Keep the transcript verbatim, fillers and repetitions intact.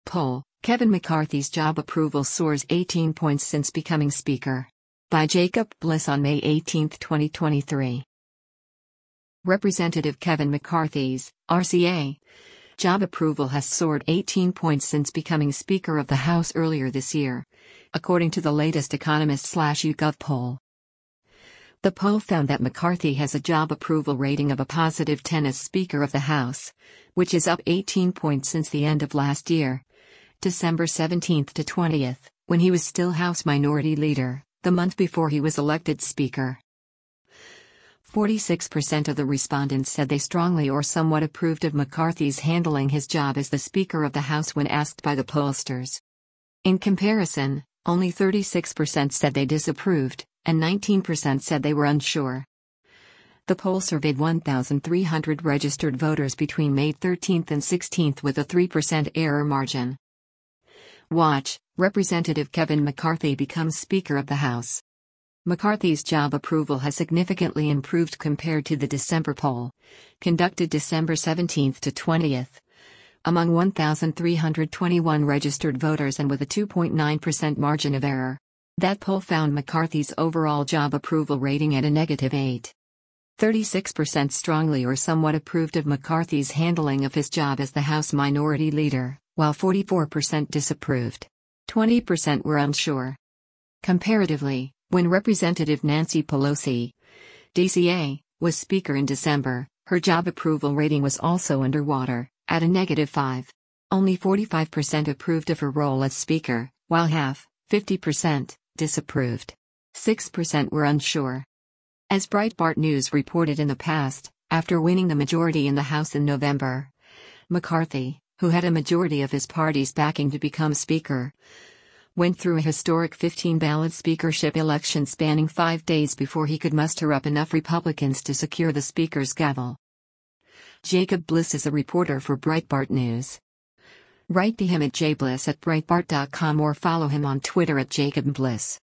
poll, Kevin McCarthy's job approval soars eighteen points since becoming Speaker. By Jacob Bliss on May eighteenth, twenty twenty-three. Representative Kevin McCarthy's, R C A, job approval has soared eighteen points since becoming Speaker of the House earlier this year, according to the latest Economist/YouGov poll. The poll found that McCarthy has a job approval rating of a positive ten as Speaker of the House, which is up eighteen points since the end of last year, December seventeenth to twentieth, when he was still House Minority Leader, the month before he was elected Speaker. forty-six percent of the respondents said they strongly or somewhat approved of McCarthy's handling his job as the Speaker of the House when asked by the pollsters. In comparison, only thirty-six percent said they disapproved, and nineteen percent said they were unsure. The poll surveyed one thousand three hundred registered voters between May thirteenth and sixteenth with a three percent error margin. Watch, Representative Kevin McCarthy becomes Speaker of the House. McCarthy's job approval has significantly improved compared to the December poll, conducted December seventeenth to twentieth, among one thousand three hundred twenty-one registered voters and with a two point nine percent margin of error. That poll found McCarthy's overall job approval rating at a negative eight. thirty-six percent strongly or somewhat approved of McCarthy's handling of his job as the House Minority Leader, while forty-four percent disapproved. twenty percent were unsure. Comparatively, when Representative Nancy Pelosi, D C A, was Speaker in December, her job approval rating was also underwater, at a negative five. Only forty-five percent approved of her role as Speaker, while half, fifty percent, disapproved. six percent were unsure. As Breitbart News reported in the past, after winning the majority in the House in November, McCarthy, who had a majority of his party's backing to become Speaker, went through a historic fifteen-ballot speakership election spanning five days before he could muster up enough Republicans to secure the Speaker's gavel. Jacob Bliss is a reporter for Breitbart News. Write to him at jbliss at breitbart dot com or follow him on Twitter at Jacob Bliss.